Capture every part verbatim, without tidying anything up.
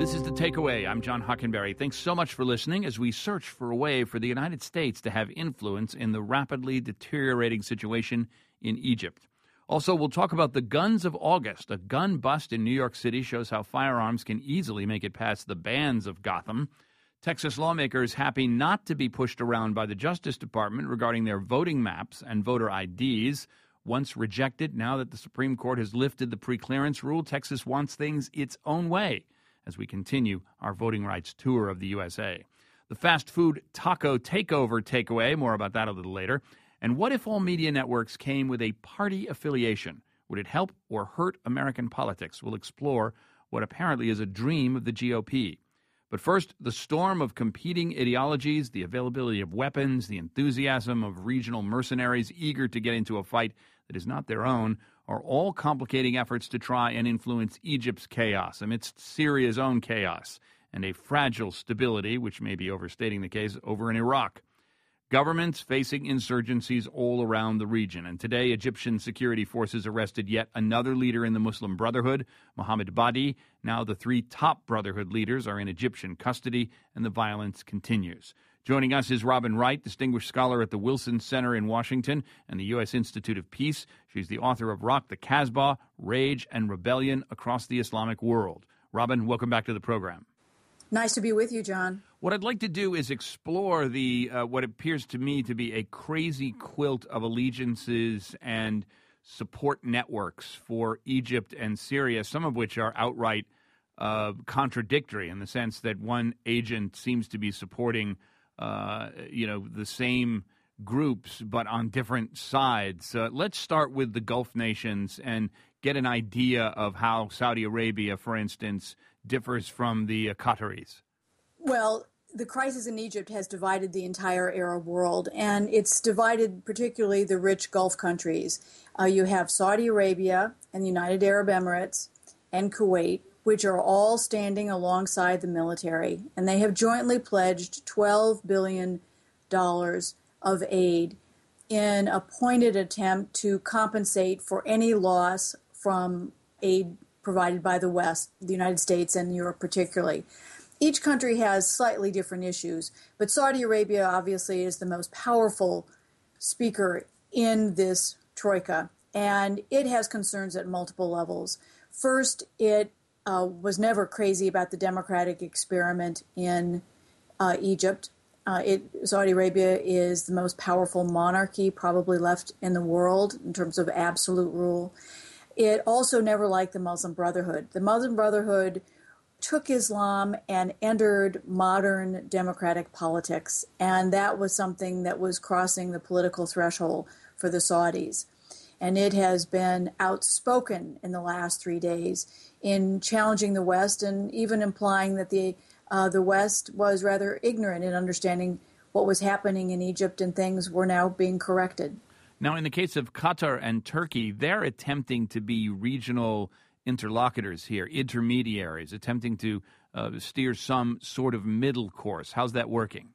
This is The Takeaway. I'm John Hockenberry. Thanks so much for listening as we search for a way for the United States to have influence in the rapidly deteriorating situation in Egypt. Also, we'll talk about the guns of August. A gun bust in New York City shows how firearms can easily make it past the bans of Gotham. Texas lawmakers happy not to be pushed around by the Justice Department regarding their voting maps and voter I Ds. Once rejected, now that the Supreme Court has lifted the preclearance rule, Texas wants things its own way as we continue our voting rights tour of the U S A. The fast food taco takeover takeaway, more about that a little later. And what if all media networks came with a party affiliation? Would it help or hurt American politics? We'll explore what apparently is a dream of the G O P. But first, the storm of competing ideologies, the availability of weapons, the enthusiasm of regional mercenaries eager to get into a fight that is not their own, are all complicating efforts to try and influence Egypt's chaos amidst Syria's own chaos and a fragile stability, which may be overstating the case, over in Iraq. Governments facing insurgencies all around the region. And today, Egyptian security forces arrested yet another leader in the Muslim Brotherhood, Mohammed Badi. Now the three top Brotherhood leaders are in Egyptian custody, and the violence continues. Joining us is Robin Wright, distinguished scholar at the Wilson Center in Washington and the U S Institute of Peace. She's the author of Rock the Kasbah, Rage and Rebellion Across the Islamic World. Robin, welcome back to the program. Nice to be with you, John. What I'd like to do is explore the uh, what appears to me to be a crazy quilt of allegiances and support networks for Egypt and Syria, some of which are outright uh, contradictory in the sense that one agent seems to be supporting uh, you know, the same groups but on different sides. Uh, let's start with the Gulf nations and get an idea of how Saudi Arabia, for instance, differs from the uh, Qataris. Well, the crisis in Egypt has divided the entire Arab world, and it's divided particularly the rich Gulf countries. Uh, you have Saudi Arabia and the United Arab Emirates and Kuwait, which are all standing alongside the military, and they have jointly pledged twelve billion dollars of aid in a pointed attempt to compensate for any loss from aid provided by the West, the United States and Europe particularly. Each country has slightly different issues, but Saudi Arabia obviously is the most powerful speaker in this troika, and it has concerns at multiple levels. First, it uh, was never crazy about the democratic experiment in uh, Egypt. Uh, it, Saudi Arabia is the most powerful monarchy probably left in the world in terms of absolute rule. It also never liked the Muslim Brotherhood. The Muslim Brotherhood took Islam and entered modern democratic politics, and that was something that was crossing the political threshold for the Saudis. And it has been outspoken in the last three days in challenging the West and even implying that the uh, the West was rather ignorant in understanding what was happening in Egypt and things were now being corrected. Now, in the case of Qatar and Turkey, they're attempting to be regional interlocutors here, intermediaries, attempting to uh, steer some sort of middle course. How's that working?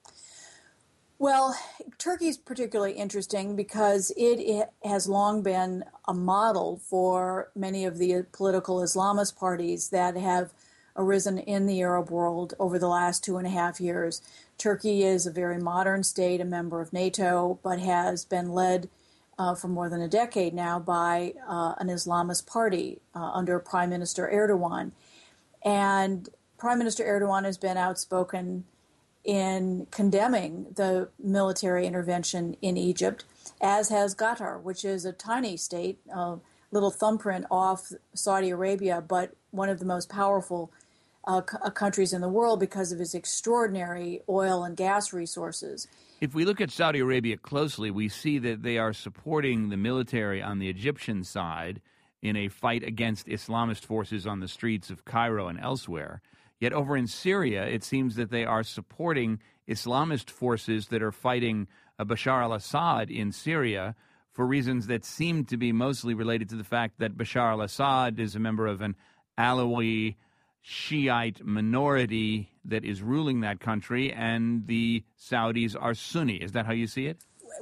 Well, Turkey is particularly interesting because it has long been a model for many of the political Islamist parties that have arisen in the Arab world over the last two and a half years. Turkey is a very modern state, a member of NATO, but has been led uh, for more than a decade now by uh, an Islamist party uh, under Prime Minister Erdogan. And Prime Minister Erdogan has been outspoken in condemning the military intervention in Egypt, as has Qatar, which is a tiny state, a little thumbprint off Saudi Arabia, but one of the most powerful uh, c- countries in the world because of its extraordinary oil and gas resources. If we look at Saudi Arabia closely, we see that they are supporting the military on the Egyptian side in a fight against Islamist forces on the streets of Cairo and elsewhere. Yet over in Syria, it seems that they are supporting Islamist forces that are fighting uh, Bashar al-Assad in Syria for reasons that seem to be mostly related to the fact that Bashar al-Assad is a member of an Alawi Shiite minority that is ruling that country, and the Saudis are Sunni. Is that how you see it?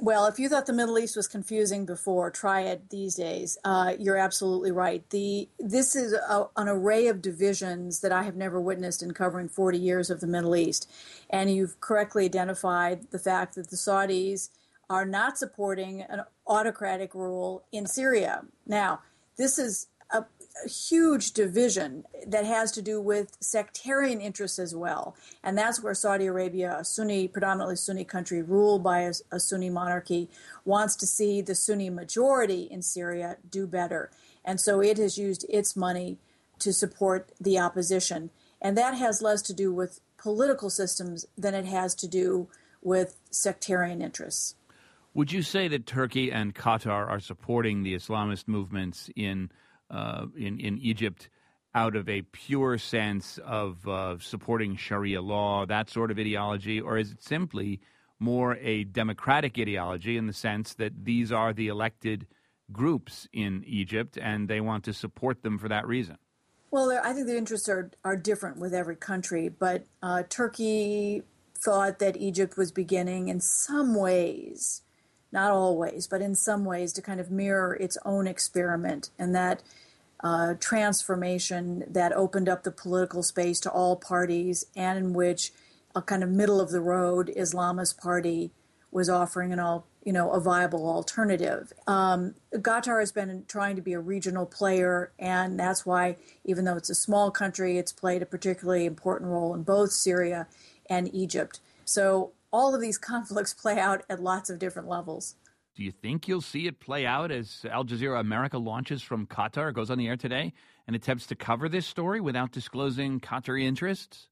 Well, if you thought the Middle East was confusing before, try it these days. Uh, you're absolutely right. The This is a, an array of divisions that I have never witnessed in covering forty years of the Middle East. And you've correctly identified the fact that the Saudis are not supporting an autocratic rule in Syria. Now, this is a, a huge division that has to do with sectarian interests as well. And that's where Saudi Arabia, a Sunni, predominantly Sunni country ruled by a, a Sunni monarchy, wants to see the Sunni majority in Syria do better. And so it has used its money to support the opposition. And that has less to do with political systems than it has to do with sectarian interests. Would you say that Turkey and Qatar are supporting the Islamist movements in uh, in, in Egypt out of a pure sense of uh, supporting Sharia law, that sort of ideology, or is it simply more a democratic ideology in the sense that these are the elected groups in Egypt and they want to support them for that reason? Well, I think the interests are, are different with every country, but uh, Turkey thought that Egypt was beginning in some ways, not always, but in some ways, to kind of mirror its own experiment, and that uh, transformation that opened up the political space to all parties, and in which a kind of middle-of-the-road Islamist party was offering an all, you know, a viable alternative. Um, Qatar has been trying to be a regional player, and that's why, even though it's a small country, it's played a particularly important role in both Syria and Egypt. So all of these conflicts play out at lots of different levels. Do you think you'll see it play out as Al Jazeera America launches from Qatar, goes on the air today, and attempts to cover this story without disclosing Qatari interests?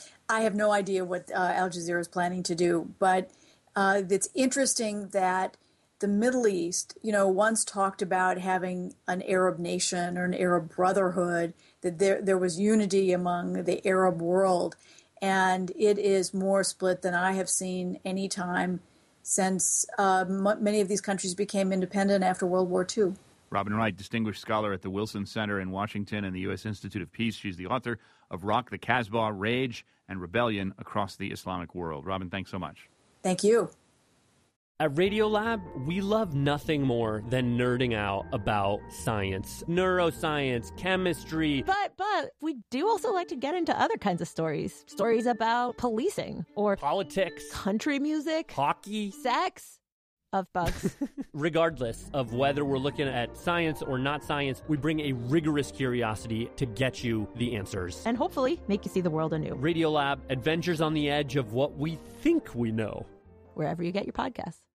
I have no idea what uh, Al Jazeera is planning to do, but uh, it's interesting that the Middle East, you know, once talked about having an Arab nation or an Arab brotherhood, that there there was unity among the Arab world, and it is more split than I have seen any time since uh, m- many of these countries became independent after World War Two. Robin Wright, distinguished scholar at the Wilson Center in Washington and the U S Institute of Peace. She's the author of Rock the Kasbah, Rage and Rebellion Across the Islamic World. Robin, thanks so much. Thank you. At Radiolab, we love nothing more than nerding out about science, neuroscience, chemistry. But, but, we do also like to get into other kinds of stories. Stories about policing or politics, country music, hockey, sex, of bugs. Regardless of whether we're looking at science or not science, we bring a rigorous curiosity to get you the answers. And hopefully make you see the world anew. Radiolab, adventures on the edge of what we think we know. Wherever you get your podcasts.